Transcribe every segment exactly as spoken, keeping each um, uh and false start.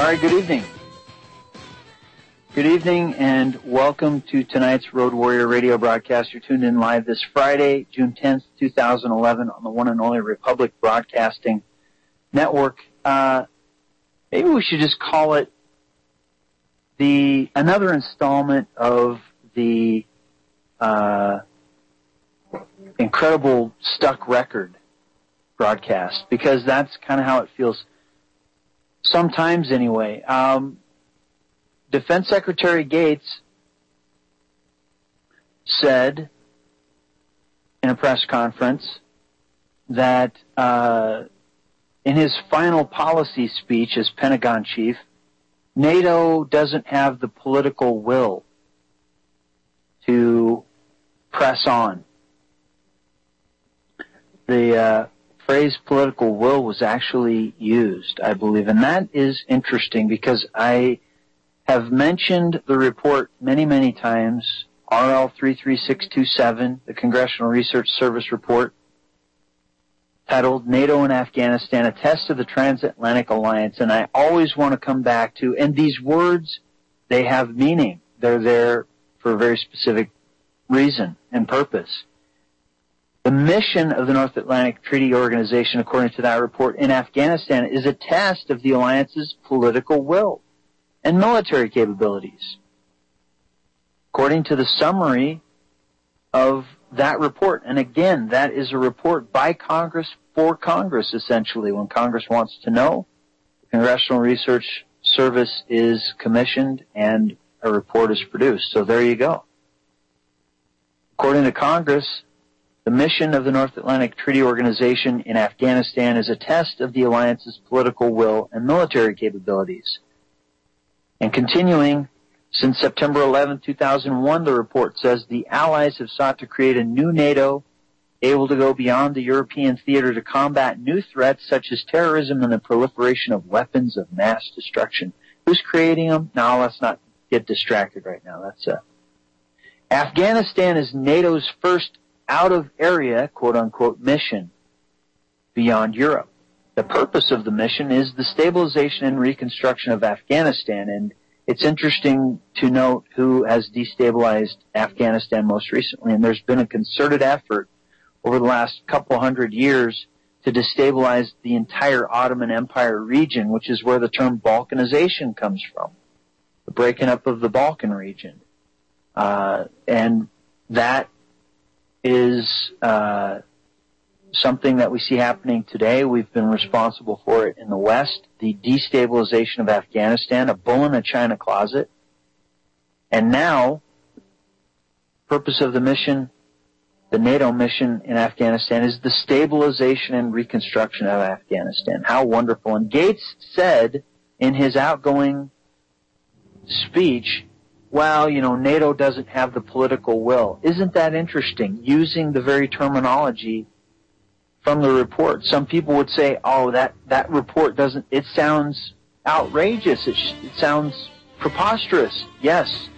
right, good evening. Good evening and welcome to tonight's Road Warrior radio broadcast. You're tuned in live this Friday, June tenth, twenty eleven on the one and only Republic Broadcasting Network. Uh, maybe we should just call it the another installment of the uh, incredible Stuck Record broadcast, because that's kind of how it feels sometimes anyway. Um, Defense Secretary Gates said in a press conference that uh, in his final policy speech as Pentagon chief, NATO doesn't have the political will to press on. The uh, phrase political will was actually used, I believe, and that is interesting because I have mentioned the report many, many times, R L three three six two seven, the Congressional Research Service report, titled NATO and Afghanistan, a test of the transatlantic alliance. And I always want to come back to, and these words, they have meaning. They're there for a very specific reason and purpose. The mission of the North Atlantic Treaty Organization, according to that report, in Afghanistan is a test of the alliance's political will and military capabilities. According to the summary of that report, and again, that is a report by Congress for Congress, essentially. When Congress wants to know, the Congressional Research Service is commissioned and a report is produced. So there you go. According to Congress, the mission of the North Atlantic Treaty Organization in Afghanistan is a test of the alliance's political will and military capabilities. And continuing, since September eleventh, two thousand one, the report says the Allies have sought to create a new NATO able to go beyond the European theater to combat new threats such as terrorism and the proliferation of weapons of mass destruction. Who's creating them? Now, let's not get distracted right now. That's uh, Afghanistan is NATO's first out-of-area, quote-unquote, mission beyond Europe. The purpose of the mission is the stabilization and reconstruction of Afghanistan, and it's interesting to note who has destabilized Afghanistan most recently, and there's been a concerted effort over the last couple hundred years to destabilize the entire Ottoman Empire region, which is where the term Balkanization comes from, the breaking up of the Balkan region. Uh, and that is uh something that we see happening today. We've been responsible for it in the West, the destabilization of Afghanistan, a bull in a china closet. And now, purpose of the mission, the NATO mission in Afghanistan, is the stabilization and reconstruction of Afghanistan. How wonderful. And Gates said in his outgoing speech, well, you know, NATO doesn't have the political will. Isn't that interesting? Using the very terminology from the report. Some people would say, oh, that, that report doesn't, it sounds outrageous. It, it sounds preposterous. Yes.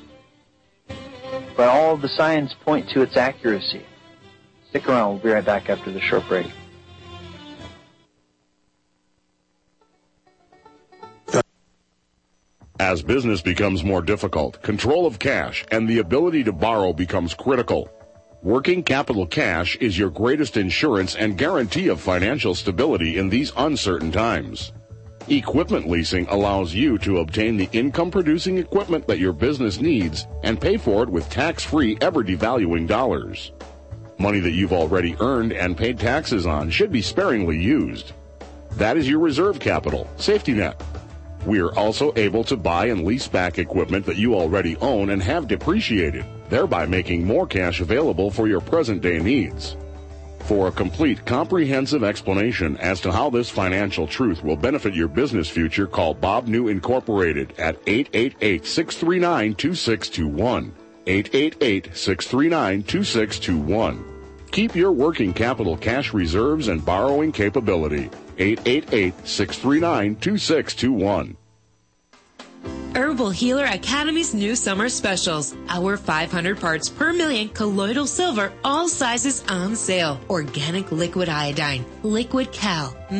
But all of the signs point to its accuracy. Stick around. We'll be right back after the short break. As business becomes more difficult, control of cash and the ability to borrow becomes critical. Working capital cash is your greatest insurance and guarantee of financial stability in these uncertain times. Equipment leasing allows you to obtain the income-producing equipment that your business needs and pay for it with tax-free, ever-devaluing dollars. Money that you've already earned and paid taxes on should be sparingly used. That is your reserve capital, safety net. We are also able to buy and lease back equipment that you already own and have depreciated, thereby making more cash available for your present-day needs. For a complete, comprehensive explanation as to how this financial truth will benefit your business future, call Bob New Incorporated at eight eight eight, six three nine, two six two one. eight eight eight, six three nine, two six two one. Keep your working capital cash reserves and borrowing capability. eight eight eight, six three nine, two six two one. Herbal Healer Academy's new summer specials. Our five hundred parts per million colloidal silver, all sizes on sale. Organic liquid iodine, liquid cal, meg,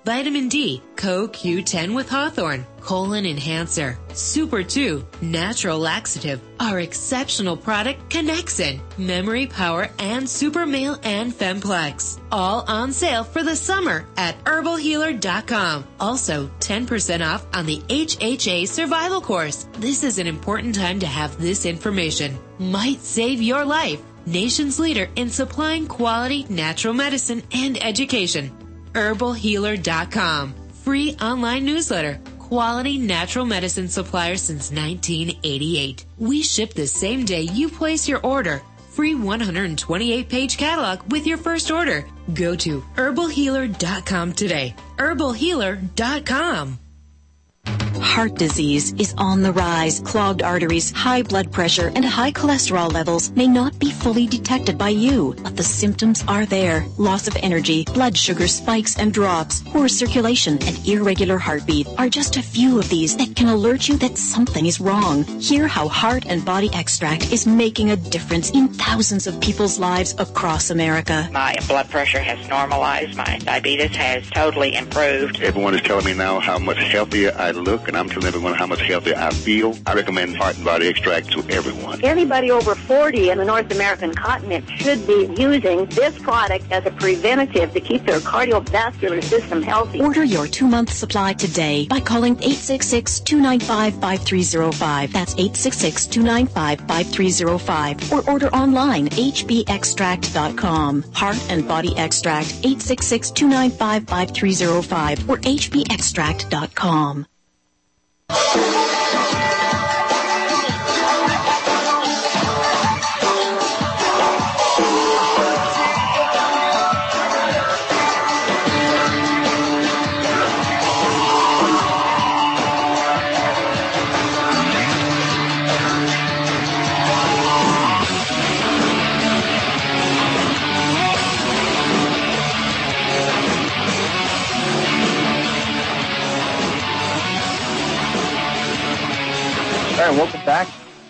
Vitamin D, Co Q ten with Hawthorne, Colon Enhancer, Super two, Natural Laxative, our exceptional product Connexin, Memory Power, and Super Male and Femplex. All on sale for the summer at herbal healer dot com. Also, ten percent off on the H H A Survival Course. This is an important time to have this information. Might save your life. Nation's leader in supplying quality natural medicine and education. herbal healer dot com. Free online newsletter. Quality natural medicine supplier since nineteen eighty-eight. We ship the same day you place your order. Free one hundred twenty-eight page catalog with your first order. Go to herbal healer dot com today. herbal healer dot com. Heart disease is on the rise. Clogged arteries, high blood pressure, and high cholesterol levels may not be fully detected by you, but the symptoms are there. Loss of energy, blood sugar spikes and drops, poor circulation, and irregular heartbeat are just a few of these that can alert you that something is wrong. Hear how Heart and Body Extract is making a difference in thousands of people's lives across America. My blood pressure has normalized. My diabetes has totally improved. Everyone is telling me now how much healthier I look, and I'm telling everyone how much healthier I feel. I recommend Heart and Body Extract to everyone. Anybody over forty in the North American continent should be using this product as a preventative to keep their cardiovascular system healthy. Order your two-month supply today by calling eight six six, two nine five, five three zero five. That's eight six six, two nine five, five three zero five. Or order online, h b extract dot com. Heart and Body Extract, eight six six, two nine five, five three zero five or h b extract dot com. All right, welcome back.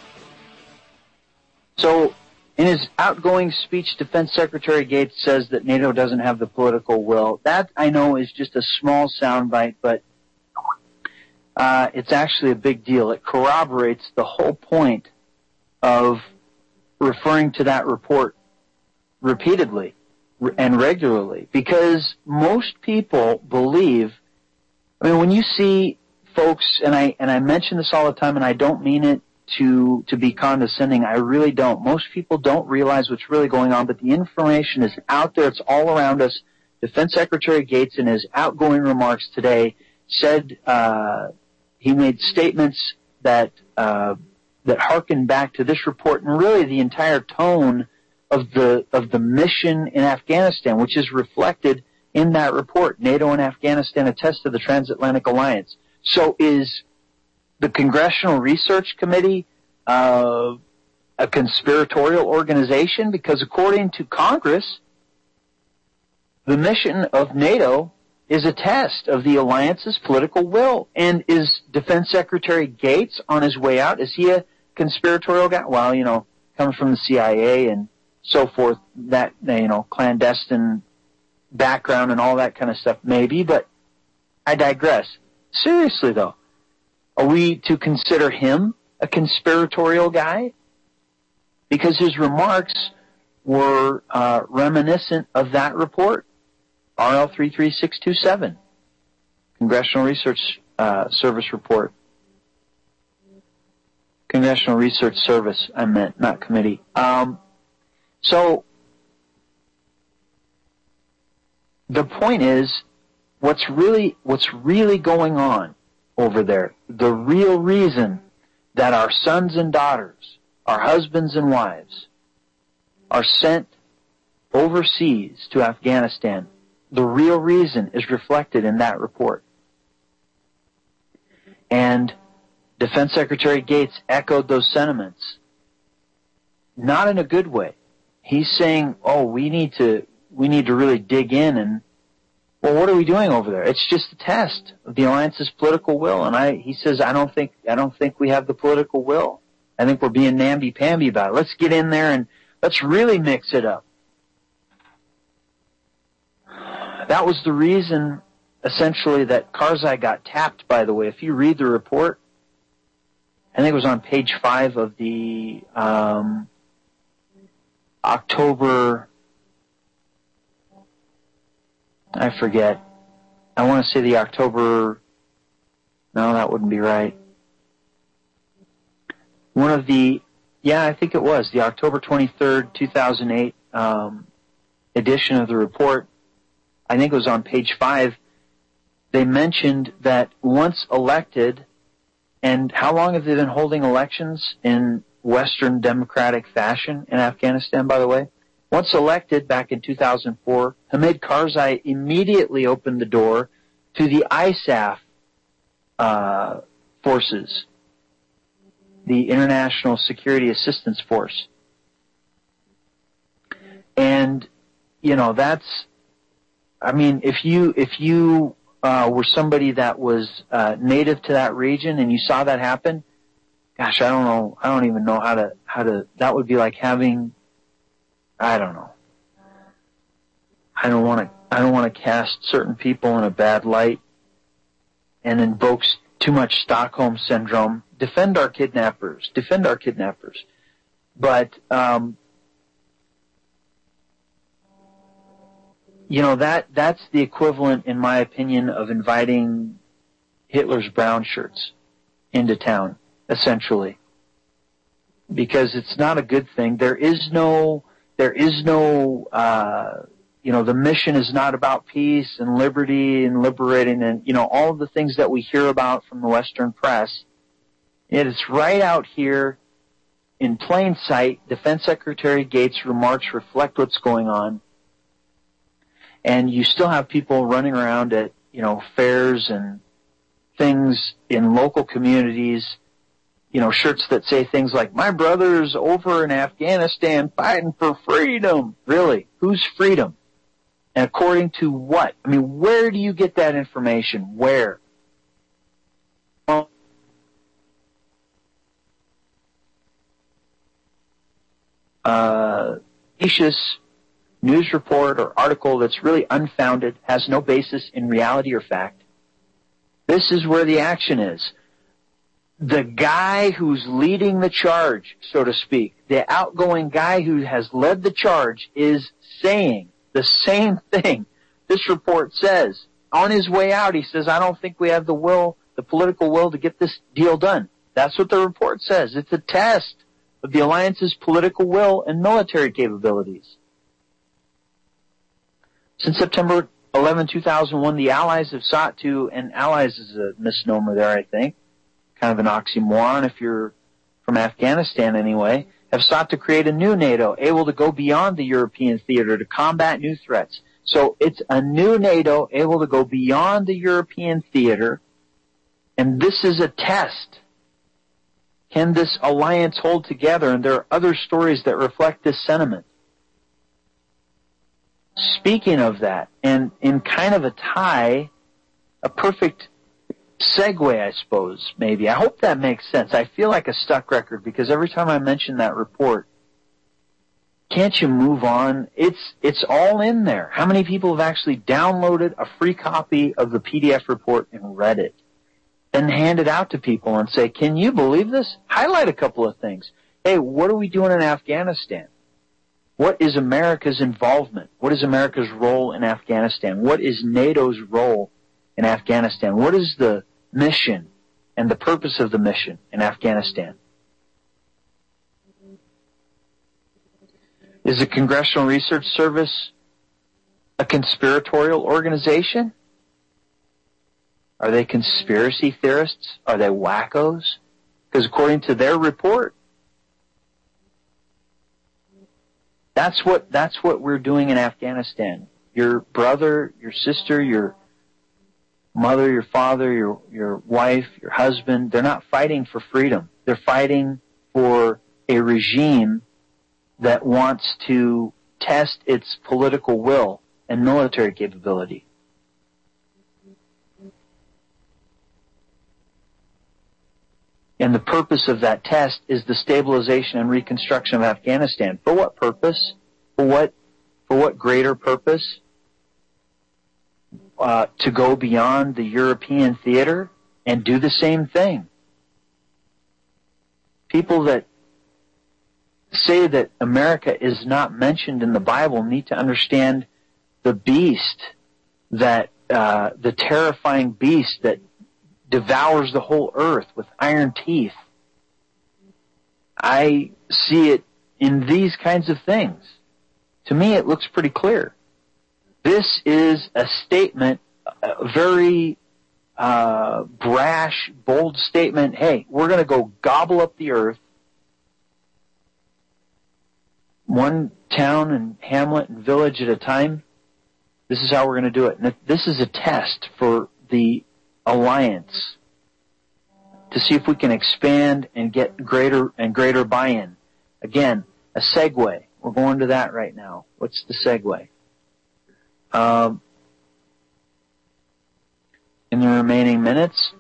So, in his outgoing speech, Defense Secretary Gates says that NATO doesn't have the political will. That, I know, is just a small soundbite, but uh, it's actually a big deal. It corroborates the whole point of referring to that report repeatedly and regularly, because most people believe, I mean, when you see folks, and I and I mention this all the time, and I don't mean it to to be condescending. I really don't. Most people don't realize what's really going on, but the information is out there. It's all around us. Defense Secretary Gates, in his outgoing remarks today, said uh, he made statements that uh, that harken back to this report, and really the entire tone of the of the mission in Afghanistan, which is reflected in that report. NATO and Afghanistan attest to the transatlantic alliance. So is the Congressional Research Committee uh, a conspiratorial organization? Because according to Congress, the mission of NATO is a test of the alliance's political will. And is Defense Secretary Gates on his way out? Is he a conspiratorial guy? Well, you know, comes from the C I A and so forth, that, you know, clandestine background and all that kind of stuff, maybe, but I digress. Seriously, though, are we to consider him a conspiratorial guy? Because his remarks were uh, reminiscent of that report, R L three three six two seven, Congressional Research uh, Service report. Congressional Research Service, I meant, not committee. Um, so the point is, What's really, what's really going on over there, the real reason that our sons and daughters, our husbands and wives, are sent overseas to Afghanistan, the real reason is reflected in that report. And Defense Secretary Gates echoed those sentiments, not in a good way. He's saying, oh, we need to, we need to really dig in and, well, what are we doing over there? It's just a test of the alliance's political will. And I, he says, I don't think, I don't think we have the political will. I think we're being namby-pamby about it. Let's get in there and let's really mix it up. That was the reason essentially that Karzai got tapped, by the way. If you read the report, I think it was on page five of the um, October, I forget. I want to say the October, no, that wouldn't be right. One of the, yeah, I think it was, the October twenty-third, two thousand eight um, edition of the report. I think it was on page five. They mentioned that once elected, and how long have they been holding elections in Western democratic fashion in Afghanistan, by the way? Once elected back in two thousand four, Hamid Karzai immediately opened the door to the I S A F uh, forces, the International Security Assistance Force. And, you know, that's, I mean, if you, if you uh, were somebody that was uh, native to that region and you saw that happen, gosh, I don't know, I don't even know how to, how to, that would be like having, I don't know. I don't want to, I don't want to cast certain people in a bad light and invokes too much Stockholm syndrome. Defend our kidnappers. Defend our kidnappers. But, um, you know, that, that's the equivalent, in my opinion, of inviting Hitler's brown shirts into town, essentially. Because it's not a good thing. There is no, there is no, uh, you know, the mission is not about peace and liberty and liberating and, you know, all of the things that we hear about from the Western press. It is right out here in plain sight. Defense Secretary Gates' remarks reflect what's going on. And you still have people running around at, you know, fairs and things in local communities, you know, shirts that say things like, my brother's over in Afghanistan fighting for freedom. Really? Whose freedom? And according to what? I mean, where do you get that information? Where? Uh, specious news report or article that's really unfounded, has no basis in reality or fact. This is where the action is. The guy who's leading the charge, so to speak, the outgoing guy who has led the charge is saying the same thing this report says. On his way out, he says, I don't think we have the will, the political will to get this deal done. That's what the report says. It's a test of the alliance's political will and military capabilities. Since September eleventh, two thousand one, the Allies have sought to, and Allies is a misnomer there, I think, kind of an oxymoron if you're from Afghanistan anyway, have sought to create a new NATO, able to go beyond the European theater to combat new threats. So it's a new NATO able to go beyond the European theater, and this is a test. Can this alliance hold together? And there are other stories that reflect this sentiment. Speaking of that, and in kind of a tie, a perfect segue, I suppose, maybe. I hope that makes sense. I feel like a stuck record because every time I mention that report, can't you move on? It's, it's all in there. How many people have actually downloaded a free copy of the P D F report and read it? Then hand it out to people and say, can you believe this? Highlight a couple of things. Hey, what are we doing in Afghanistan? What is America's involvement? What is America's role in Afghanistan? What is NATO's role in Afghanistan? What is the mission and the purpose of the mission in Afghanistan? Is the Congressional Research Service a conspiratorial organization? Are they conspiracy theorists? Are they wackos? Because according to their report, that's what, that's what we're doing in Afghanistan. Your brother, your sister, your mother, your father, your, your wife, your husband, they're not fighting for freedom. They're fighting for a regime that wants to test its political will and military capability. And the purpose of that test is the stabilization and reconstruction of Afghanistan. For what purpose? For what, for what greater purpose? uh, to go beyond the European theater and do the same thing. People that say that America is not mentioned in the Bible need to understand the beast, that uh, the terrifying beast that devours the whole earth with iron teeth. I see it in these kinds of things. To me, it looks pretty clear. This is a statement, a very uh, brash, bold statement. Hey, we're going to go gobble up the earth. One town and hamlet and village at a time. This is how we're going to do it. And this is a test for the alliance to see if we can expand and get greater and greater buy-in. Again, a segue. We're going to that right now. What's the segue? Um, in the remaining minutes,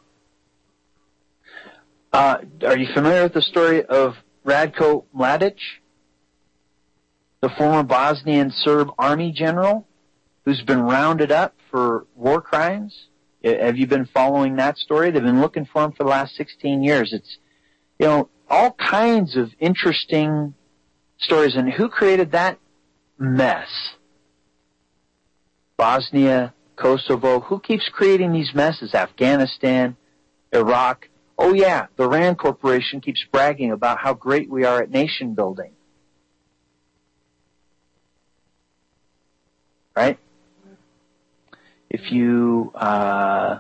uh, are you familiar with the story of Ratko Mladic, the former Bosnian Serb army general who's been rounded up for war crimes? Have you been following that story? They've been looking for him for the last sixteen years. It's, you know, all kinds of interesting stories. And who created that mess? Bosnia, Kosovo. Who keeps creating these messes? Afghanistan, Iraq. Oh yeah, the Rand Corporation keeps bragging about how great we are at nation building. Right? If you, uh,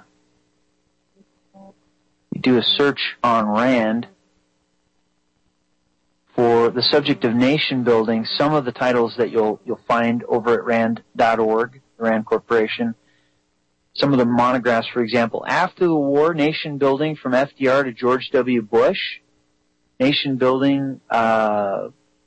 you do a search on Rand for the subject of nation building, some of the titles that you'll you'll find over at rand dot org, the Rand Corporation, some of the monographs, for example, after the war, nation building from F D R to George W. Bush, nation building, uh,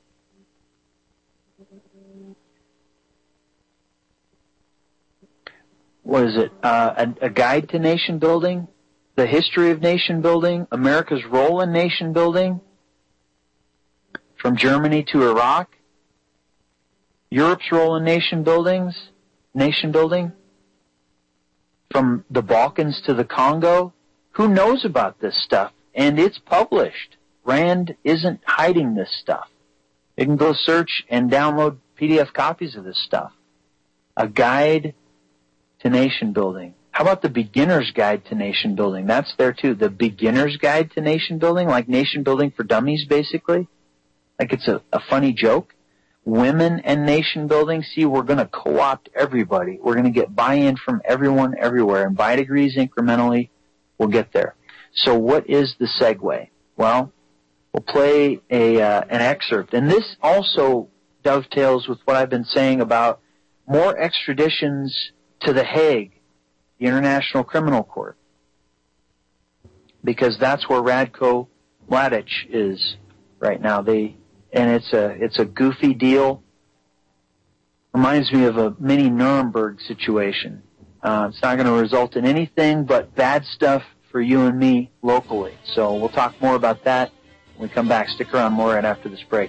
what is it, uh, a, a guide to nation building, the history of nation building, America's role in nation building, from Germany to Iraq, Europe's role in nation buildings, nation building, from the Balkans to the Congo. Who knows about this stuff? And it's published. Rand isn't hiding this stuff. You can go search and download P D F copies of this stuff. A guide to nation building. How about the beginner's guide to nation building? That's there too. The beginner's guide to nation building, like nation building for dummies, basically. Like it's a, a funny joke. Women and nation building. See, we're going to co-opt everybody. We're going to get buy-in from everyone everywhere. And by degrees, incrementally, we'll get there. So what is the segue? Well, we'll play a uh, an excerpt. And this also dovetails with what I've been saying about more extraditions to The Hague, the International Criminal Court, because that's where Ratko Mladic is right now. They and it's a it's a goofy deal. Reminds me of a mini Nuremberg situation. Uh, it's not going to result in anything but bad stuff for you and me locally. So we'll talk more about that when we come back. Stick around more right after this break.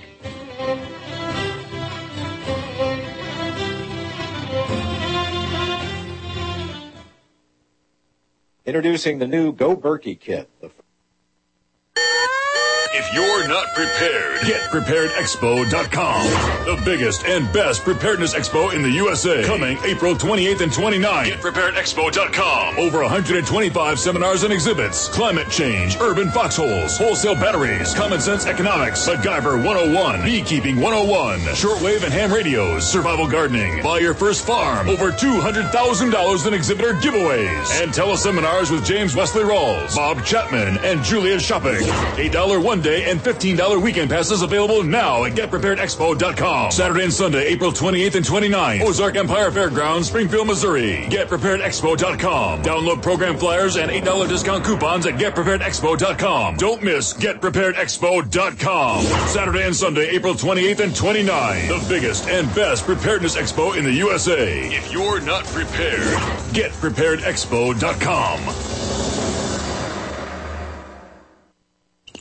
Introducing the new Go Berkey kit. The If you're not prepared, get prepared expo dot com. The biggest and best preparedness expo in the U S A. Coming April twenty-eighth and twenty-ninth. get prepared expo dot com. Over one hundred twenty-five seminars and exhibits. Climate change, urban foxholes, wholesale batteries, common sense economics, MacGyver one oh one, beekeeping one oh one, shortwave and ham radios, survival gardening, buy your first farm. Over two hundred thousand dollars in exhibitor giveaways. And teleseminars with James Wesley Rawls, Bob Chapman, and Julia Shopping. eight dollars one day and fifteen dollars weekend passes available now at get prepared expo dot com. Saturday and Sunday, April twenty-eighth and twenty-ninth. Ozark Empire Fairgrounds, Springfield, Missouri. get prepared expo dot com. Download program flyers and eight dollars discount coupons at get prepared expo dot com. Don't miss get prepared expo dot com. Saturday and Sunday, April twenty-eighth and twenty-ninth. The biggest and best preparedness expo in the U S A. If you're not prepared, get prepared expo dot com.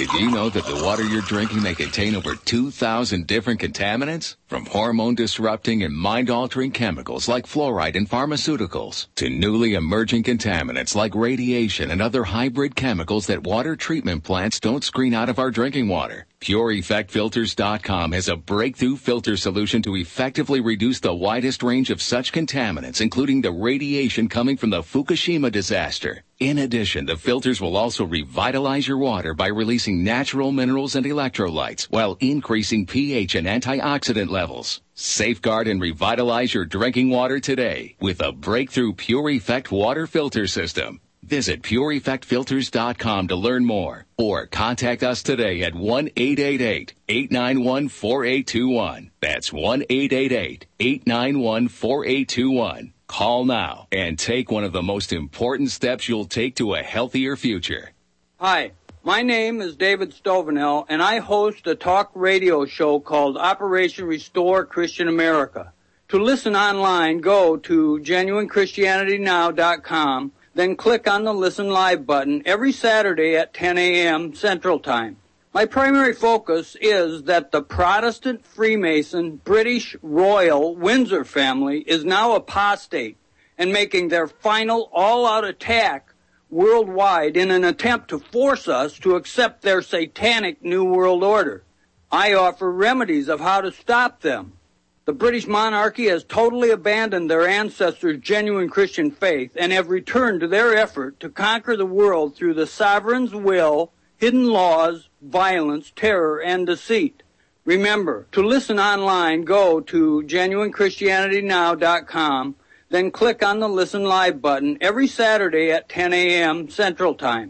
Did you know that the water you're drinking may contain over two thousand different contaminants? From hormone-disrupting and mind-altering chemicals like fluoride in pharmaceuticals to newly emerging contaminants like radiation and other hybrid chemicals that water treatment plants don't screen out of our drinking water. Pure Effect Filters dot com has a breakthrough filter solution to effectively reduce the widest range of such contaminants, including the radiation coming from the Fukushima disaster. In addition, the filters will also revitalize your water by releasing natural minerals and electrolytes while increasing pH and antioxidant levels. Safeguard and revitalize your drinking water today with a breakthrough Pure Effect water filter system. Visit Pure Effect Filters dot com to learn more or contact us today at one eight eight eight, eight nine one, four eight two one. That's one eight eight eight, eight nine one, four eight two one. Call now and take one of the most important steps you'll take to a healthier future. Hi, my name is David Stovenell, and I host a talk radio show called Operation Restore Christian America. To listen online, go to genuine christianity now dot com. Then click on the Listen Live button every Saturday at ten a.m. Central Time. My primary focus is that the Protestant Freemason British Royal Windsor family is now apostate and making their final all-out attack worldwide in an attempt to force us to accept their satanic New World Order. I offer remedies of how to stop them. The British monarchy has totally abandoned their ancestors' genuine Christian faith and have returned to their effort to conquer the world through the sovereign's will, hidden laws, violence, terror, and deceit. Remember, to listen online, go to genuine christianity now dot com, then click on the Listen Live button every Saturday at ten a.m. Central Time.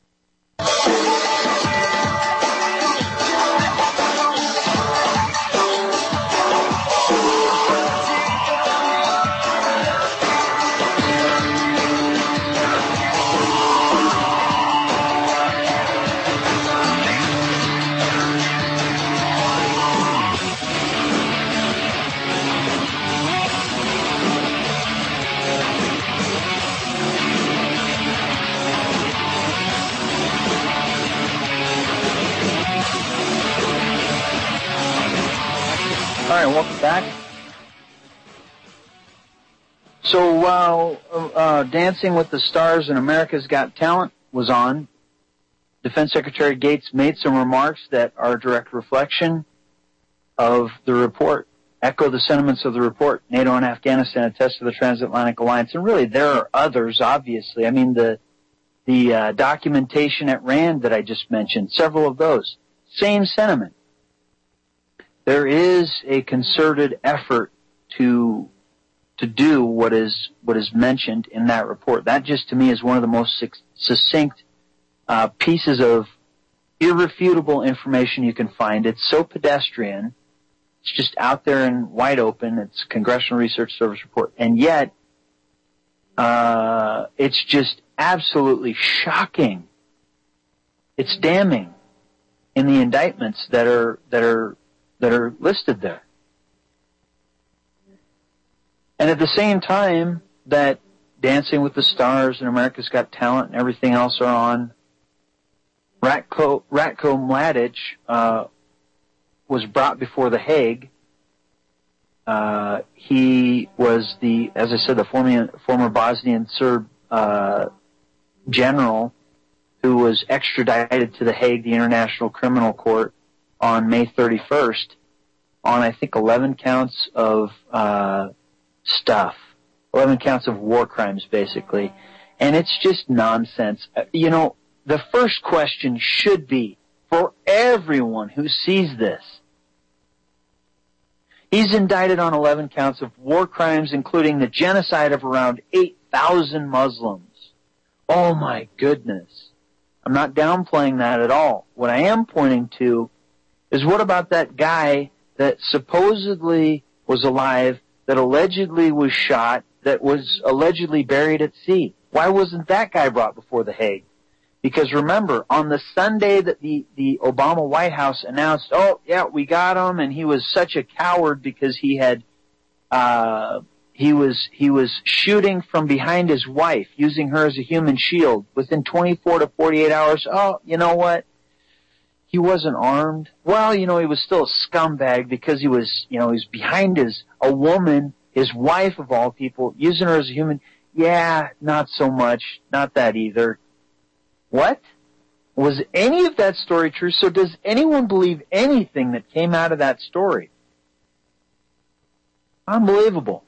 All right, welcome back. So while uh, Dancing with the Stars and America's Got Talent was on, Defense Secretary Gates made some remarks that are a direct reflection of the report, echo the sentiments of the report. NATO and Afghanistan attest to the transatlantic alliance, and really there are others, obviously. I mean, the the uh, documentation at RAND that I just mentioned, several of those, same sentiment. There is a concerted effort to to do what is what is mentioned in that report. That just to me is one of the most succinct uh, pieces of irrefutable information you can find. It's so pedestrian. It's just out there and wide open. It's Congressional Research Service report, and yet uh, it's just absolutely shocking. It's damning in the indictments that are that are. that are listed there. And at the same time that Dancing with the Stars and America's Got Talent and everything else are on, Ratko, Ratko Mladic uh, was brought before the Hague. Uh, he was the, as I said, the former, former Bosnian Serb uh, general who was extradited to the Hague, the International Criminal Court, on May thirty-first on, I think, eleven counts of uh stuff. eleven counts of war crimes, basically. And it's just nonsense. Uh, you know, the first question should be, for everyone who sees this, he's indicted on eleven counts of war crimes, including the genocide of around eight thousand Muslims. Oh, my goodness. I'm not downplaying that at all. What I am pointing to is what about that guy that supposedly was alive, that allegedly was shot, that was allegedly buried at sea? Why wasn't that guy brought before the Hague? Because remember, on the Sunday that the, the Obama White House announced, oh, yeah, we got him, and he was such a coward because he had, uh, he was, he was shooting from behind his wife, using her as a human shield. Within twenty-four to forty-eight hours, oh, you know what? he wasn't armed. Well, you know, he was still a scumbag because he was, you know, he was behind his, a woman, his wife of all people, using her as a human. Yeah, not so much. Not that either. What? Was any of that story true? So does anyone believe anything that came out of that story? Unbelievable.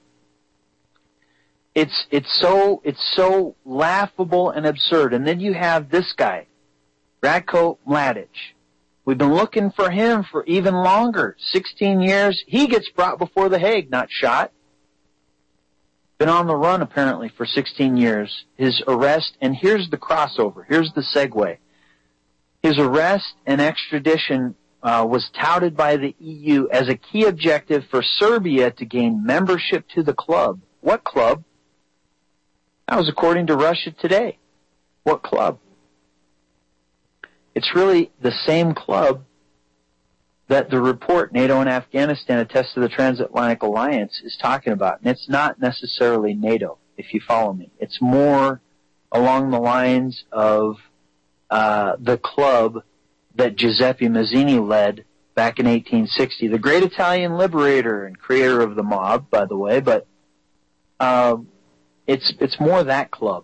It's, it's so, it's so laughable and absurd. And then you have this guy, Ratko Mladic. We've been looking for him for even longer. sixteen years. He gets brought before the Hague, not shot. Been on the run, apparently, for sixteen years. His arrest, and here's the crossover. Here's the segue. His arrest and extradition uh, was touted by the E U as a key objective for Serbia to gain membership to the club. What club? That was according to Russia Today. What club? It's really the same club that the report, NATO and Afghanistan, a test of the transatlantic alliance, is talking about. And it's not necessarily NATO, if you follow me. It's more along the lines of uh, the club that Giuseppe Mazzini led back in eighteen sixty. The great Italian liberator and creator of the mob, by the way, but uh, it's it's more that club.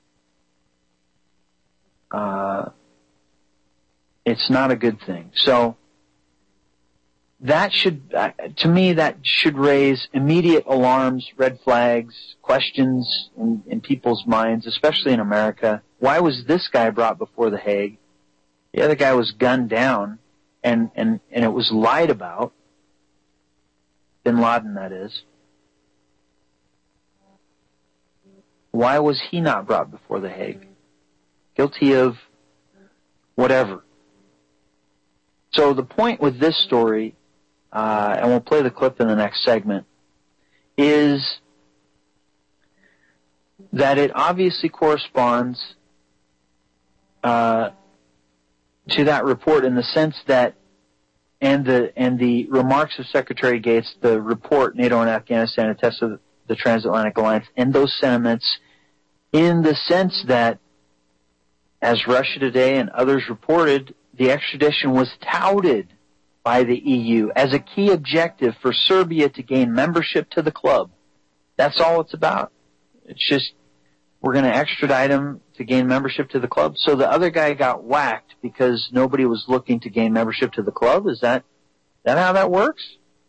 Uh, it's not a good thing. So that should, uh, to me, that should raise immediate alarms, red flags, questions in, in people's minds, especially in America. Why was this guy brought before the Hague? The other guy was gunned down, and, and, and it was lied about. Bin Laden, that is. Why was he not brought before the Hague? Guilty of whatever. So the point with this story, uh, and we'll play the clip in the next segment, is that it obviously corresponds uh, to that report in the sense that, and the and the remarks of Secretary Gates, the report, NATO and Afghanistan, a test of the transatlantic alliance, and those sentiments, in the sense that, as Russia Today and others reported, the extradition was touted by the E U as a key objective for Serbia to gain membership to the club. That's all it's about. It's just, we're going to extradite him to gain membership to the club. So the other guy got whacked because nobody was looking to gain membership to the club? Is that, that how that works?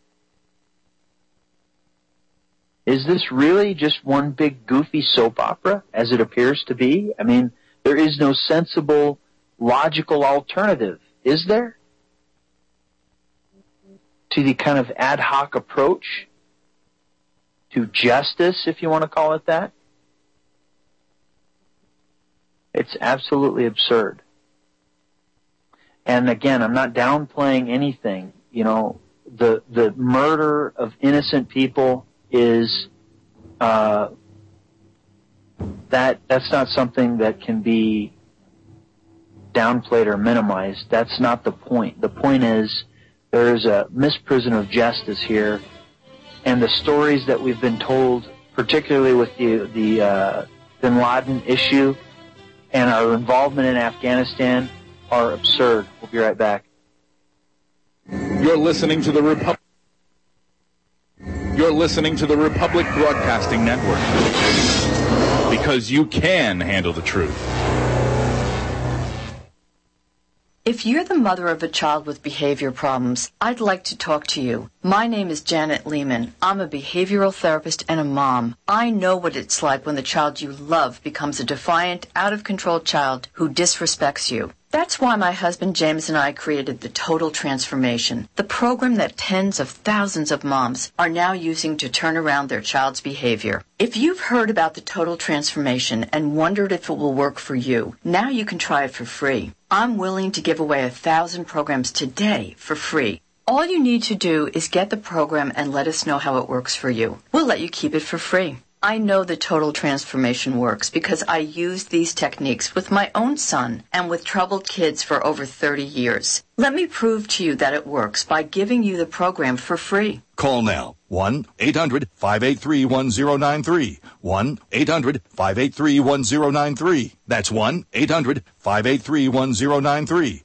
Is this really just one big goofy soap opera, as it appears to be? I mean, there is no sensible, logical alternative, is there, to the kind of ad hoc approach to justice, if you want to call it that? It's absolutely absurd. And again, I'm not downplaying anything. You know, the the murder of innocent people is uh, that that's not something that can be downplayed or minimized. That's not the point. The point is there is a misprision of justice here, and the stories that we've been told, particularly with the the uh, Bin Laden issue and our involvement in Afghanistan, are absurd. We'll be right back. You're listening to the Republic. You're listening to the Republic Broadcasting Network, because you can handle the truth. If you're the mother of a child with behavior problems, I'd like to talk to you. My name is Janet Lehman. I'm a behavioral therapist and a mom. I know what it's like when the child you love becomes a defiant, out-of-control child who disrespects you. That's why my husband James and I created the Total Transformation, the program that tens of thousands of moms are now using to turn around their child's behavior. If you've heard about the Total Transformation and wondered if it will work for you, now you can try it for free. I'm willing to give away a thousand programs today for free. All you need to do is get the program and let us know how it works for you. We'll let you keep it for free. I know the Total Transformation works because I used these techniques with my own son and with troubled kids for over thirty years. Let me prove to you that it works by giving you the program for free. Call now. one eight hundred five eight three one zero nine three. one eight hundred five eight three one zero nine three. That's one eight hundred five eight three one zero nine three.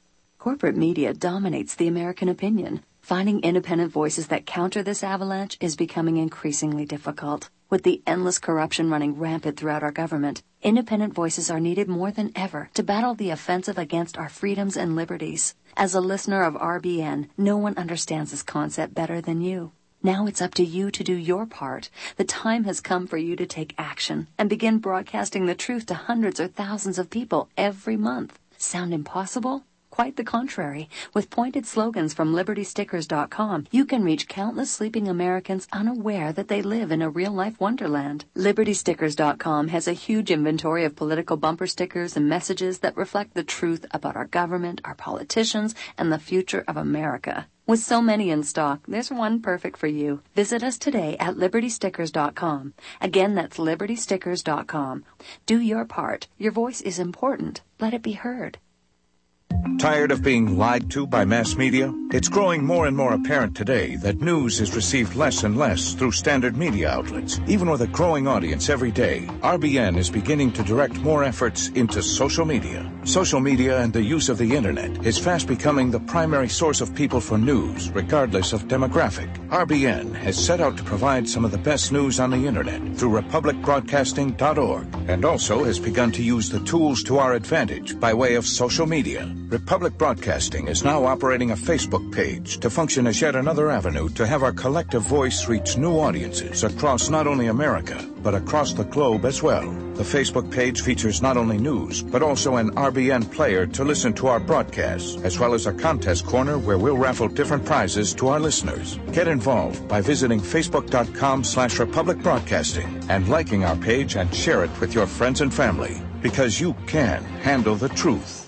corporate media dominates the American opinion. Finding independent voices that counter this avalanche is becoming increasingly difficult. With the endless corruption running rampant throughout our government, independent voices are needed more than ever to battle the offensive against our freedoms and liberties. As a listener of R B N, no one understands this concept better than you. Now it's up to you to do your part. The time has come for you to take action and begin broadcasting the truth to hundreds or thousands of people every month. Sound impossible? Quite the contrary. With pointed slogans from Liberty Stickers dot com, you can reach countless sleeping Americans unaware that they live in a real-life wonderland. Liberty Stickers dot com has a huge inventory of political bumper stickers and messages that reflect the truth about our government, our politicians, and the future of America. With so many in stock, there's one perfect for you. Visit us today at Liberty Stickers dot com. Again, that's Liberty Stickers dot com. Do your part. Your voice is important. Let it be heard. Tired of being lied to by mass media? It's growing more and more apparent today that news is received less and less through standard media outlets. Even with a growing audience every day, R B N is beginning to direct more efforts into social media. Social media and the use of the internet is fast becoming the primary source of people for news, regardless of demographic. R B N has set out to provide some of the best news on the internet through Republic Broadcasting dot org, and also has begun to use the tools to our advantage by way of social media. Republic Broadcasting is now operating a Facebook page to function as yet another avenue to have our collective voice reach new audiences across not only America, but across the globe as well. The Facebook page features not only news, but also an R B N player to listen to our broadcasts, as well as a contest corner where we'll raffle different prizes to our listeners. Get involved by visiting Facebook.com slash Republic Broadcasting and liking our page and share it with your friends and family, because you can handle the truth.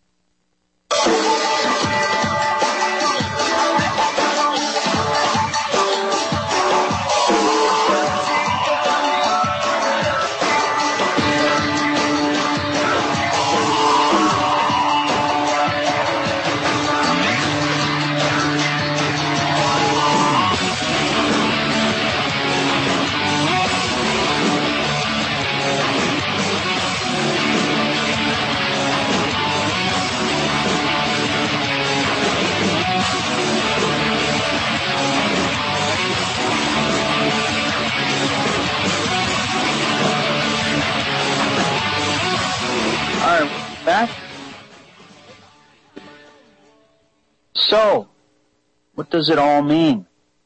So, what does it all mean?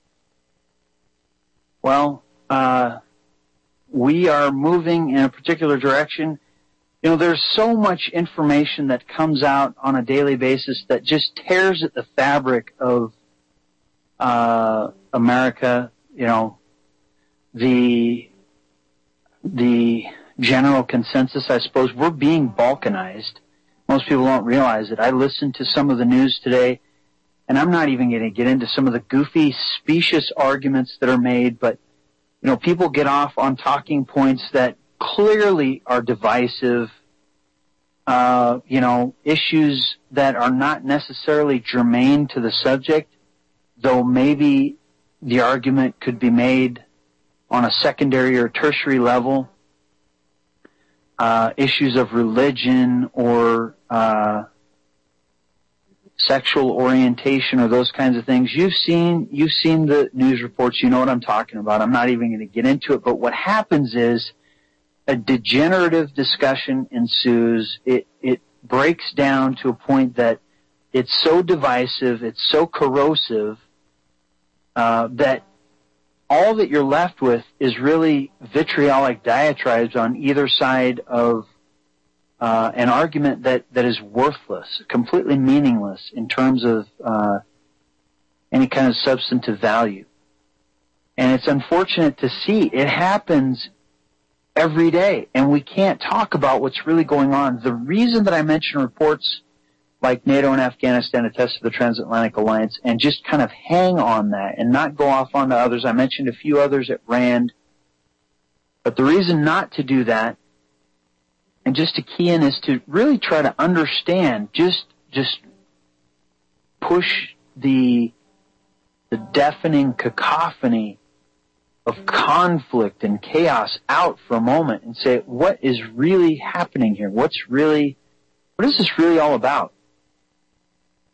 Well, uh, we are moving in a particular direction. You know, there's so much information that comes out on a daily basis that just tears at the fabric of uh, America. You know, the the general consensus, I suppose, we're being balkanized. Most people don't realize it. I listened to some of the news today, and I'm not even going to get into some of the goofy, specious arguments that are made, but, you know, people get off on talking points that clearly are divisive, uh, you know, issues that are not necessarily germane to the subject, though maybe the argument could be made on a secondary or tertiary level, uh, issues of religion or, uh, sexual orientation or those kinds of things. You've seen, you've seen the news reports. You know what I'm talking about. I'm not even going to get into it. But what happens is a degenerative discussion ensues. It, it breaks down to a point that it's so divisive, it's so corrosive, uh, that all that you're left with is really vitriolic diatribes on either side of Uh, an argument that, that is worthless, completely meaningless in terms of uh, any kind of substantive value. And it's unfortunate to see. It happens every day, and we can't talk about what's really going on. The reason that I mention reports like NATO and Afghanistan attest to the Transatlantic Alliance and just kind of hang on that and not go off onto others. I mentioned a few others at RAND. But the reason not to do that, and just to key in, is to really try to understand, just just push the the deafening cacophony of conflict and chaos out for a moment and say, what is really happening here? What's really, what is this really all about?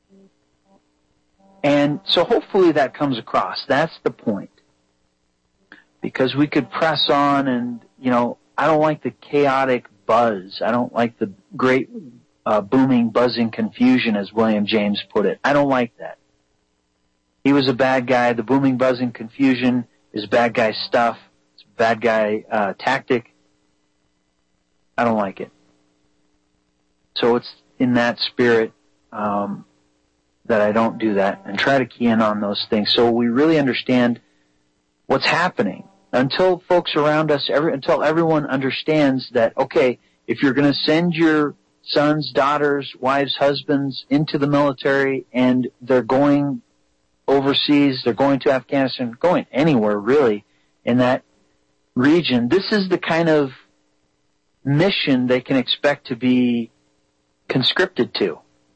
And so hopefully that comes across. That's the point. Because we could press on and, you know, I don't like the chaotic buzz. I don't like the great uh, booming, buzzing confusion, as William James put it. I don't like that. He was a bad guy. The booming, buzzing confusion is bad guy stuff. It's bad guy uh, tactic. I don't like it. So it's in that spirit um, that I don't do that and try to key in on those things so we really understand what's happening. Until folks around us, every, until everyone understands that, okay, if you're going to send your sons, daughters, wives, husbands into the military and they're going overseas, they're going to Afghanistan, going anywhere really in that region, this is the kind of mission they can expect to be conscripted to.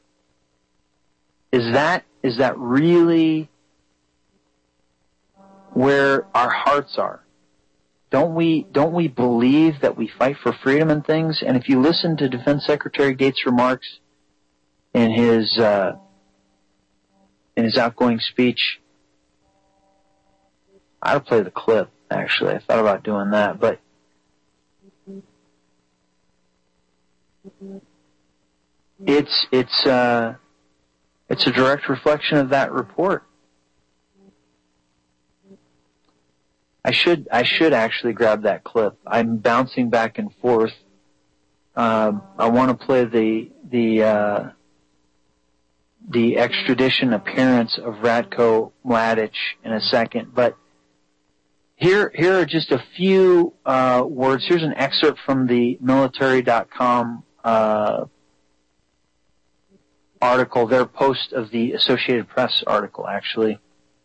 Is that, is that really where our hearts are? Don't we, don't we believe that we fight for freedom and things? And if you listen to Defense Secretary Gates' remarks in his, uh, in his outgoing speech, I'll play the clip, actually. I thought about doing that, but it's, it's, uh, it's a direct reflection of that report. I should, I should actually grab that clip. I'm bouncing back and forth. Um, I want to play the, the, uh, the extradition appearance of Ratko Mladic in a second, but here, here are just a few, uh, words. Here's an excerpt from the military dot com, uh, article, their post of the Associated Press article, actually.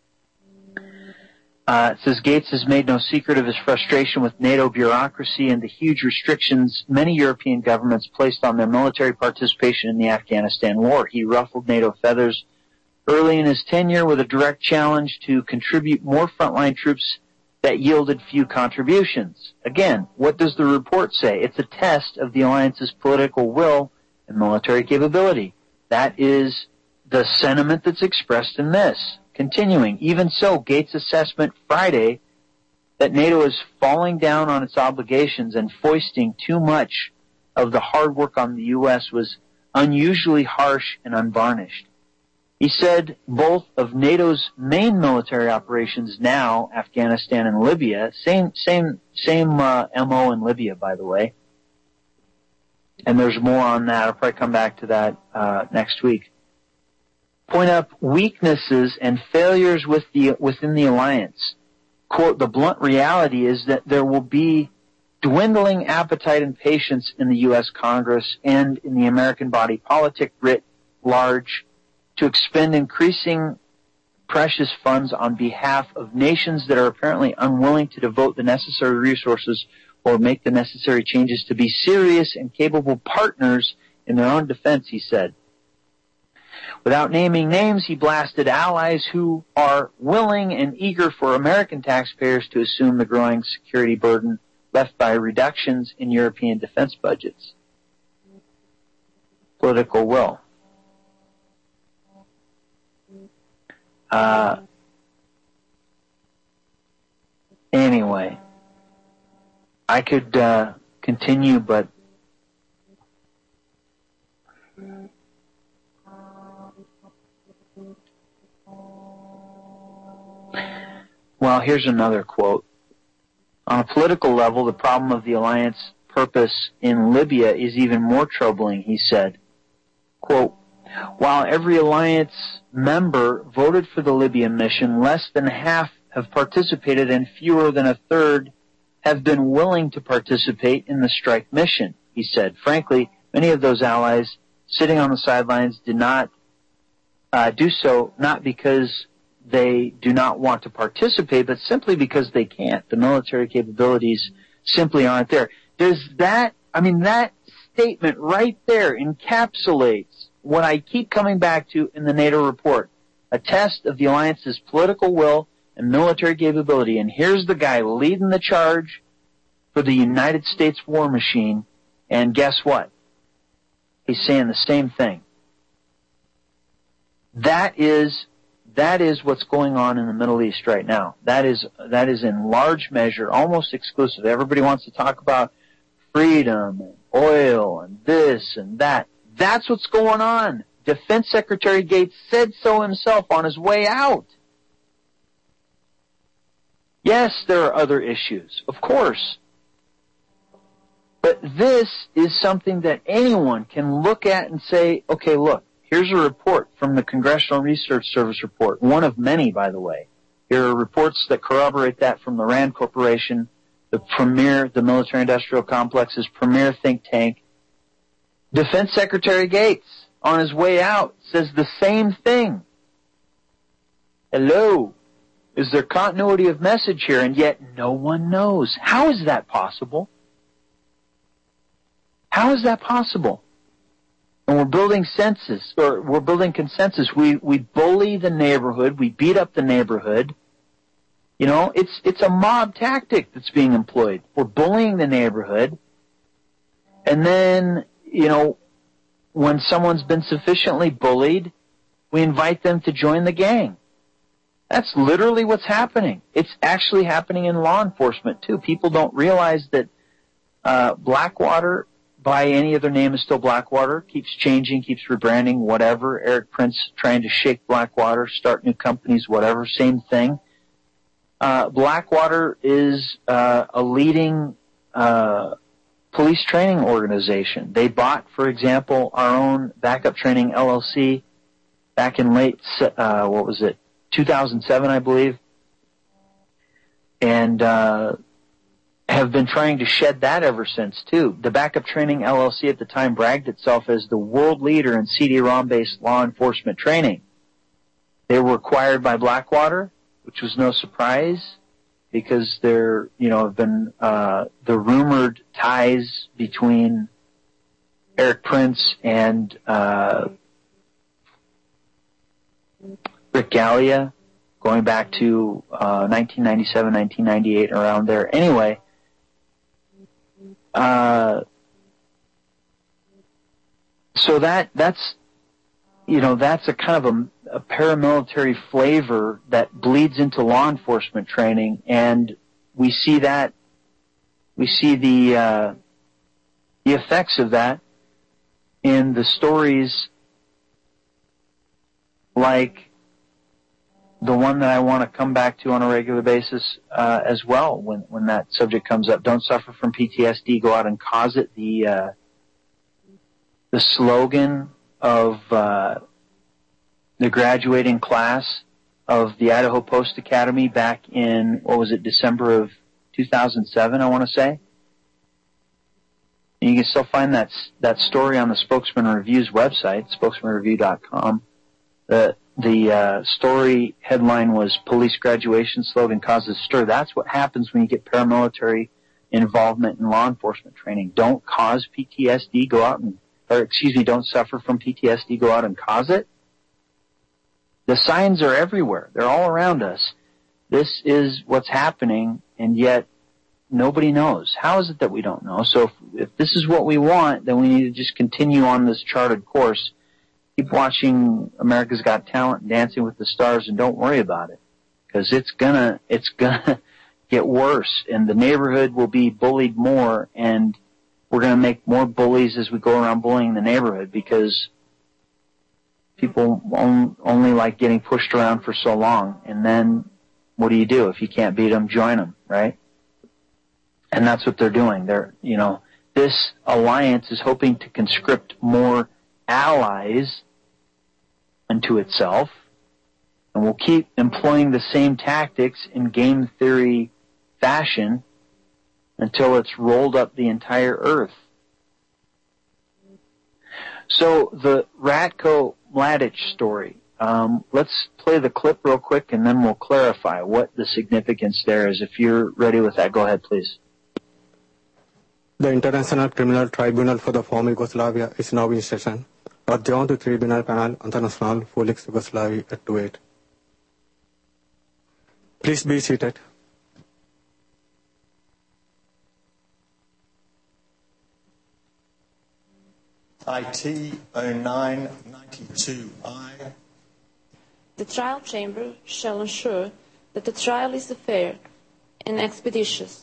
Uh, it says, Gates has made no secret of his frustration with NATO bureaucracy and the huge restrictions many European governments placed on their military participation in the Afghanistan war. He ruffled NATO feathers early in his tenure with a direct challenge to contribute more frontline troops that yielded few contributions. Again, what does the report say? It's a test of the alliance's political will and military capability. That is the sentiment that's expressed in this. Continuing, even so, Gates' assessment Friday that NATO is falling down on its obligations and foisting too much of the hard work on the U S was unusually harsh and unvarnished. He said both of NATO's main military operations now, Afghanistan and Libya, same same same uh, M O in Libya, by the way, and there's more on that. I'll probably come back to that uh, next week. Point up weaknesses and failures with the, within the alliance. Quote, the blunt reality is that there will be dwindling appetite and patience in the U S Congress and in the American body politic writ large to expend increasing precious funds on behalf of nations that are apparently unwilling to devote the necessary resources or make the necessary changes to be serious and capable partners in their own defense, he said. Without naming names, he blasted allies who are willing and eager for American taxpayers to assume the growing security burden left by reductions in European defense budgets. Political will. Uh, anyway, I could uh, continue, but well, here's another quote. On a political level, the problem of the alliance purpose in Libya is even more troubling, he said. Quote, while every alliance member voted for the Libyan mission, less than half have participated and fewer than a third have been willing to participate in the strike mission, he said. Frankly, many of those allies sitting on the sidelines did not uh, do so not because they do not want to participate, but simply because they can't. The military capabilities simply aren't there. Does that, I mean, that statement right there encapsulates what I keep coming back to in the NATO report, a test of the alliance's political will and military capability. And here's the guy leading the charge for the United States war machine, and guess what? He's saying the same thing. That is that is what's going on in the Middle East right now. That is that is in large measure, almost exclusive. Everybody wants to talk about freedom and oil and this and that. That's what's going on. Defense Secretary Gates said so himself on his way out. Yes, there are other issues, of course. But this is something that anyone can look at and say, okay, look, here's a report from the Congressional Research Service report, one of many, by the way. Here are reports that corroborate that from the RAND Corporation, the premier, the military-industrial complex's premier think tank. Defense Secretary Gates, on his way out, says the same thing. Hello. Is there continuity of message here? And yet no one knows. How is that possible? How is that possible? And we're building census, or we're building consensus. We we bully the neighborhood. We beat up the neighborhood. You know, it's it's a mob tactic that's being employed. We're bullying the neighborhood. And then, you know, when someone's been sufficiently bullied, we invite them to join the gang. That's literally what's happening. It's actually happening in law enforcement, too. People don't realize that uh, Blackwater, by any other name, is still Blackwater, keeps changing, keeps rebranding, whatever. Eric Prince trying to shake Blackwater, start new companies, whatever, same thing. Uh, Blackwater is uh, a leading uh, police training organization. They bought, for example, our own Backup Training L L C back in late, uh, what was it, two thousand seven, I believe, and uh, have been trying to shed that ever since, too. The Backup Training L L C at the time bragged itself as the world leader in C D ROM-based law enforcement training. They were acquired by Blackwater, which was no surprise, because there, you know, have been uh, the rumored ties between Eric Prince and uh, Rick Gallia, going back to uh, nineteen ninety-seven, nineteen ninety-eight, around there. Anyway, uh, so that that's you know that's a kind of a, a paramilitary flavor that bleeds into law enforcement training, and we see that we see the uh, the effects of that in the stories like the one that I want to come back to on a regular basis uh, as well when, when that subject comes up. Don't suffer from P T S D, go out and cause it. The, uh, the slogan of uh, the graduating class of the Idaho Post Academy back in, what was it, December of two thousand seven, I want to say. And you can still find that that story on the Spokesman Review's website, spokesman review dot com. The The uh, story headline was "Police Graduation Slogan Causes Stir." That's what happens when you get paramilitary involvement in law enforcement training. Don't cause P T S D. Go out and, or excuse me, don't suffer from P T S D. Go out and cause it. The signs are everywhere. They're all around us. This is what's happening, and yet nobody knows. How is it that we don't know? So if, if this is what we want, then we need to just continue on this charted course. Keep watching America's Got Talent and Dancing with the Stars, and don't worry about it, because it's gonna it's gonna get worse, and the neighborhood will be bullied more, and we're gonna make more bullies as we go around bullying the neighborhood, because people only like getting pushed around for so long, and then what do you do if you can't beat them? Join them, right? And that's what they're doing. They're you know this alliance is hoping to conscript more allies unto itself, and will keep employing the same tactics in game theory fashion until it's rolled up the entire earth. So the Ratko Mladic story, um, let's play the clip real quick and then we'll clarify what the significance there is. If you're ready with that, go ahead, please. The International Criminal Tribunal for the former Yugoslavia is now in session. Adjourned to Tribunal Penal International for Yugoslavia at two eight. Please be seated. I T oh nine ninety-two I The trial chamber shall ensure that the trial is fair and expeditious.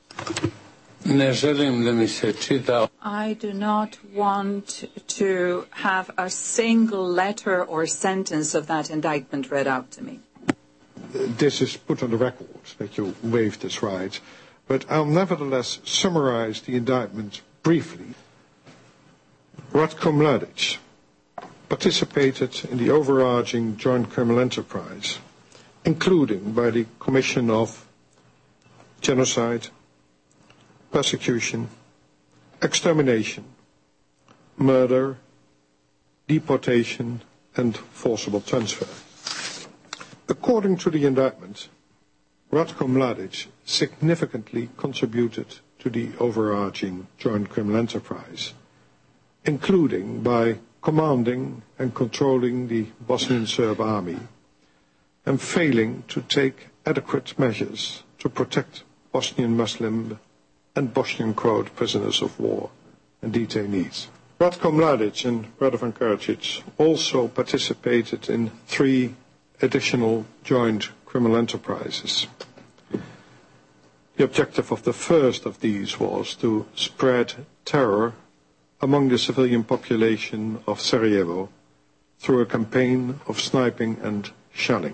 I do not want to have a single letter or sentence of that indictment read out to me. This is put on the record that you waived this right, but I'll nevertheless summarize the indictment briefly. Ratko Mladic participated in the overarching joint criminal enterprise, including by the commission of genocide, persecution, extermination, murder, deportation, and forcible transfer. According to the indictment, Ratko Mladic significantly contributed to the overarching joint criminal enterprise, including by commanding and controlling the Bosnian Serb army and failing to take adequate measures to protect Bosnian Muslim and Bosnian Croat prisoners of war and detainees. Ratko Mladic and Radovan Karadzic also participated in three additional joint criminal enterprises. The objective of the first of these was to spread terror among the civilian population of Sarajevo through a campaign of sniping and shelling.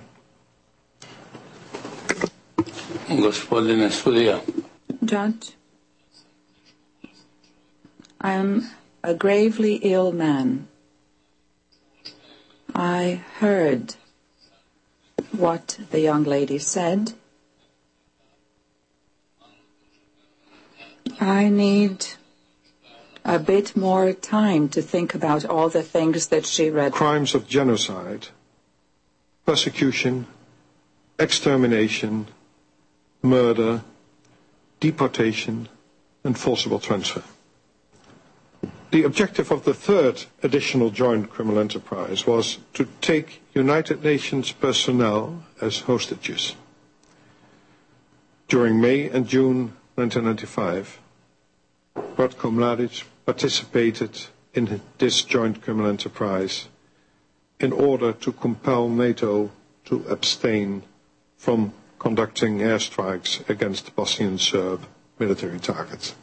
Judge, I am a gravely ill man. I heard what the young lady said. I need a bit more time to think about all the things that she read. Crimes of genocide, persecution, extermination, murder, deportation, and forcible transfer. The objective of the third additional joint criminal enterprise was to take United Nations personnel as hostages. During May and June nineteen ninety-five, Ratko Mladic participated in this joint criminal enterprise in order to compel NATO to abstain from conducting airstrikes against Bosnian Serb military targets.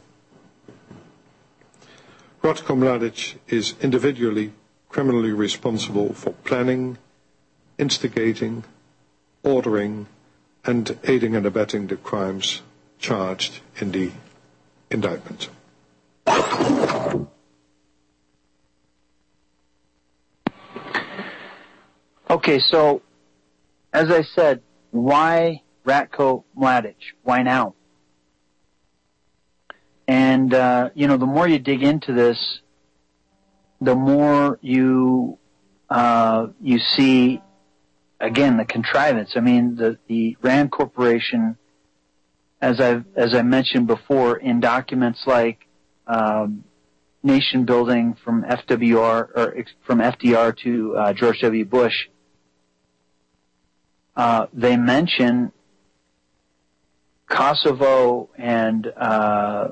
Ratko Mladic is individually criminally responsible for planning, instigating, ordering, and aiding and abetting the crimes charged in the indictment. Okay, so as I said, why Ratko Mladic? Why now? And, uh, you know, the more you dig into this, the more you, uh, you see, again, the contrivance. I mean, the, the RAND Corporation, as I've, as I mentioned before, in documents like, um, nation building from F W R, or from F D R to, uh, George W. Bush, uh, they mention Kosovo and, uh,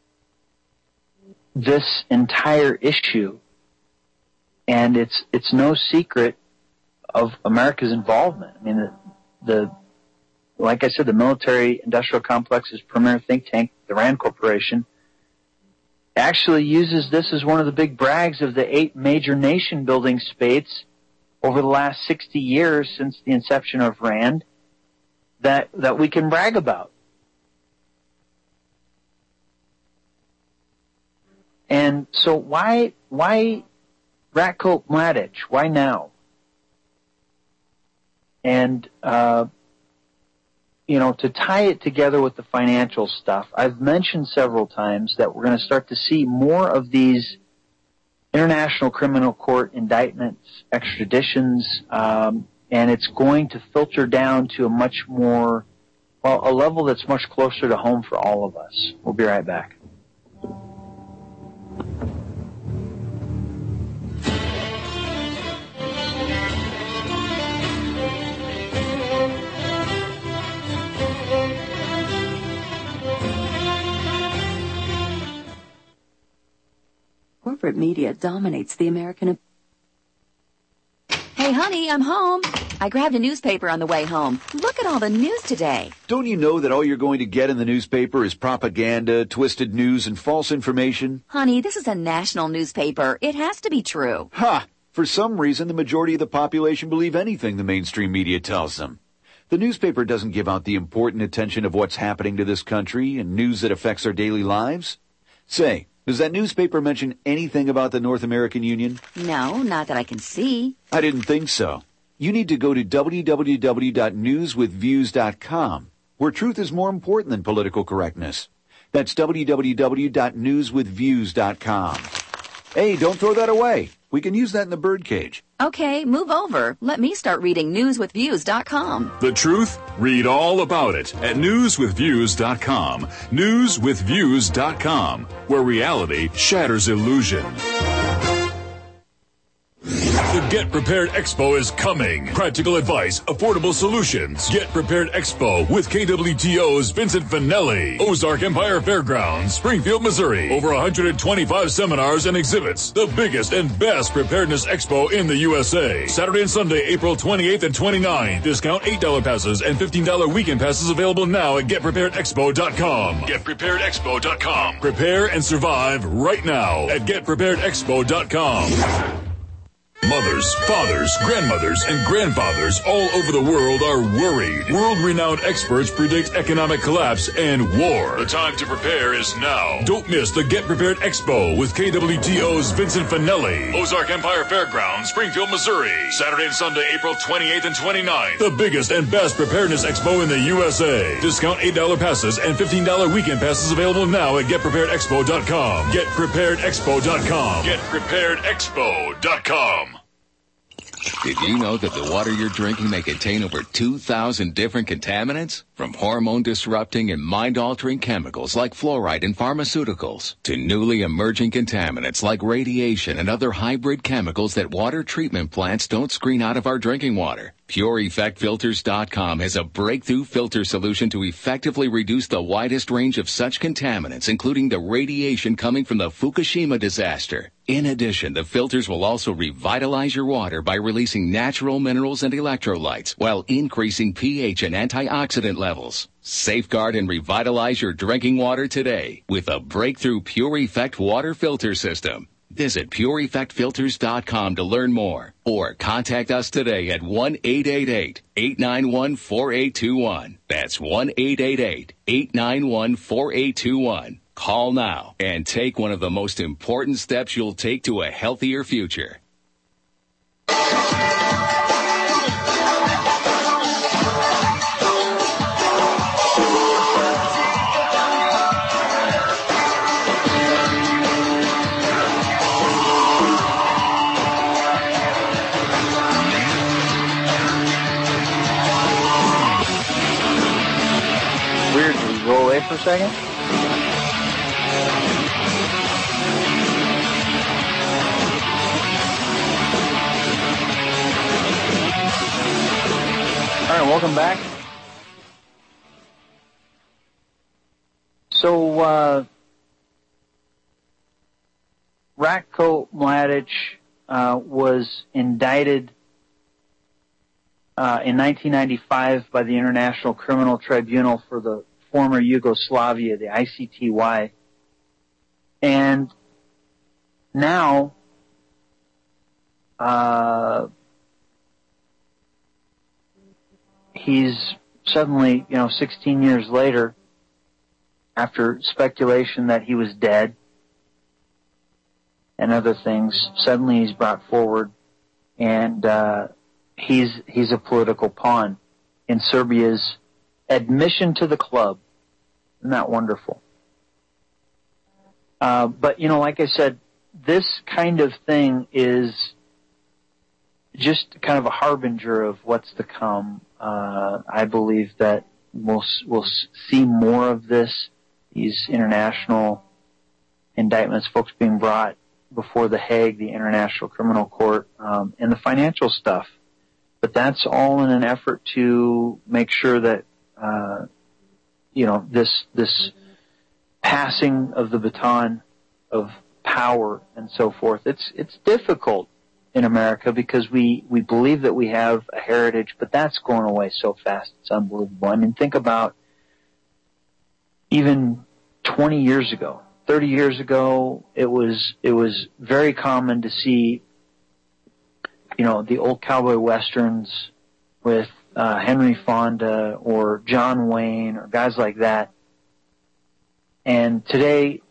this entire issue, and it's it's no secret of America's involvement. I mean, the, the like I said, the military-industrial complex's premier think tank, the RAND Corporation, actually uses this as one of the big brags of the eight major nation-building spates over the last sixty years since the inception of RAND that that we can brag about. And so why, why Ratko Mladic? Why now? And, uh, you know, to tie it together with the financial stuff, I've mentioned several times that we're going to start to see more of these international criminal court indictments, extraditions, um, and it's going to filter down to a much more, well, a level that's much closer to home for all of us. We'll be right back. Corporate media dominates the American. Hey, honey, I'm home. I grabbed a newspaper on the way home. Look at all the news today. Don't you know that all you're going to get in the newspaper is propaganda, twisted news, and false information? Honey, this is a national newspaper. It has to be true. Ha! For some reason, the majority of the population believe anything the mainstream media tells them. The newspaper doesn't give out the important attention of what's happening to this country and news that affects our daily lives. Say, does that newspaper mention anything about the North American Union? No, not that I can see. I didn't think so. You need to go to w w w dot news with views dot com, where truth is more important than political correctness. That's w w w dot news with views dot com. Hey, don't throw that away. We can use that in the birdcage. Okay, move over. Let me start reading news with views dot com. The truth? Read all about it at news with views dot com. news with views dot com, where reality shatters illusion. The Get Prepared Expo is coming. Practical advice, affordable solutions. Get Prepared Expo with K W T O's Vincent Finelli. Ozark Empire Fairgrounds, Springfield, Missouri. Over one hundred twenty-five seminars and exhibits. The biggest and best preparedness expo in the U S A. Saturday and Sunday, April twenty-eighth and twenty-ninth. Discount eight dollars passes and fifteen dollars weekend passes available now at get prepared expo dot com. get prepared expo dot com. Prepare and survive right now at get prepared expo dot com. Mothers, fathers, grandmothers, and grandfathers all over the world are worried. World-renowned experts predict economic collapse and war. The time to prepare is now. Don't miss the Get Prepared Expo with K W T O's Vincent Finelli. Ozark Empire Fairgrounds, Springfield, Missouri. Saturday and Sunday, April twenty-eighth and twenty-ninth. The biggest and best preparedness expo in the U S A. Discount eight dollars passes and fifteen dollars weekend passes available now at get prepared expo dot com. get prepared expo dot com. get prepared expo dot com. Did you know that the water you're drinking may contain over two thousand different contaminants? From hormone-disrupting and mind-altering chemicals like fluoride in pharmaceuticals to newly emerging contaminants like radiation and other hybrid chemicals that water treatment plants don't screen out of our drinking water. Pure Effect Filters dot com has a breakthrough filter solution to effectively reduce the widest range of such contaminants, including the radiation coming from the Fukushima disaster. In addition, the filters will also revitalize your water by releasing natural minerals and electrolytes while increasing pH and antioxidant levels. Safeguard and revitalize your drinking water today with a breakthrough Pure Effect water filter system. Visit Pure Effect Filters dot com to learn more or contact us today at one eight eight eight, eight nine one, four eight two one. That's one eight eight eight, eight nine one, four eight two one. Call now and take one of the most important steps you'll take to a healthier future. Weird, did we go away for a second? All right, welcome back. So, uh, Ratko Mladic uh, was indicted uh, in nineteen ninety-five by the International Criminal Tribunal for the former Yugoslavia, the I C T Y. And now, uh, he's suddenly, you know, sixteen years later, after speculation that he was dead and other things, suddenly he's brought forward, and uh, he's he's a political pawn in Serbia's admission to the club. Isn't that wonderful? Uh, but, you know, like I said, this kind of thing is just kind of a harbinger of what's to come. Uh, I believe that we'll, we'll see more of this, these international indictments, folks being brought before the Hague, the International Criminal Court, um, and the financial stuff. But that's all in an effort to make sure that, uh, you know, this, this passing of the baton of power and so forth, it's, it's difficult in America because we, we believe that we have a heritage, but that's going away so fast. It's unbelievable. I mean, think about even twenty years ago, thirty years ago, it was, it was very common to see, you know, the old cowboy westerns with uh, Henry Fonda or John Wayne or guys like that. And today,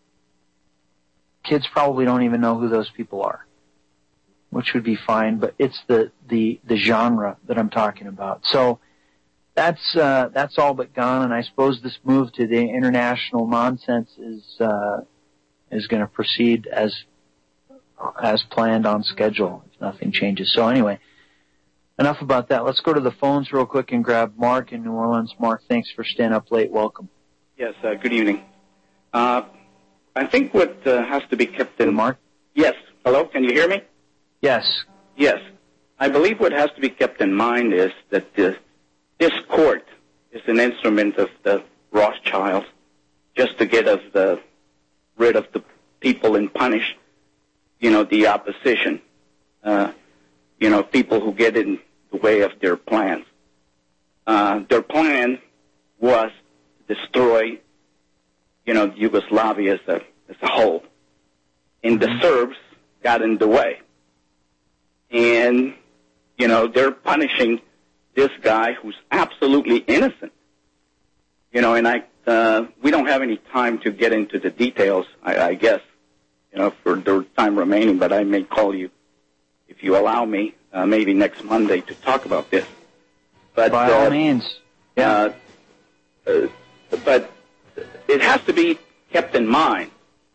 kids probably don't even know who those people are, which would be fine, but it's the, the, the genre that I'm talking about. So that's, uh, that's all but gone, and I suppose this move to the international nonsense is, uh, is going to proceed as, as planned on schedule if nothing changes. So anyway, enough about that. Let's go to the phones real quick and grab Mark in New Orleans. Mark, thanks for staying up late. Welcome. Yes, uh, good evening. Uh, I think what uh, has to be kept in... Mark? Yes. Hello, can you hear me? Yes. Yes. I believe what has to be kept in mind is that this, this court is an instrument of the Rothschilds just to get us the, rid of the people and punish, you know, the opposition, uh, you know, people who get in the way of their plans. Uh, their plan was to destroy, you know, Yugoslavia as a, as a whole. And the Serbs got in the way. And, you know, they're punishing this guy who's absolutely innocent. You know, and I, uh, we don't have any time to get into the details, I, I guess, you know, for the time remaining, but I may call you, if you allow me, uh, maybe next Monday to talk about this. But, by uh, all means. Yeah. Uh, uh, but it has to be kept in mind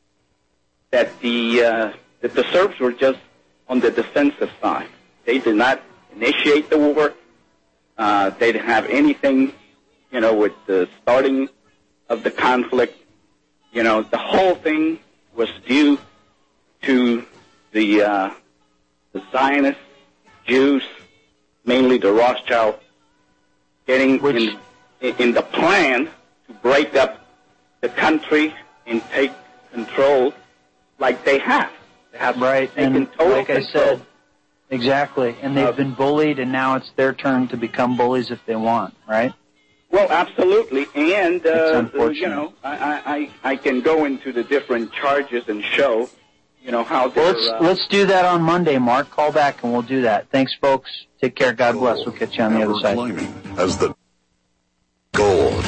that the, uh, that the Serbs were just on the defensive side. They did not initiate the war. Uh, they didn't have anything, you know, with the starting of the conflict. You know, the whole thing was due to the, uh, the Zionist Jews, mainly the Rothschild, getting Which... in, in the plan to break up the country and take control like they have. They have right, and like control. I said, exactly, and they've uh, been bullied, and now it's their turn to become bullies if they want, right? Well, absolutely, and uh, you know, I, I I can go into the different charges and show, you know, how they're... Well, let's, uh, let's do that on Monday, Mark. Call back and we'll do that. Thanks, folks. Take care. God bless. We'll catch you on the other side. As the gold.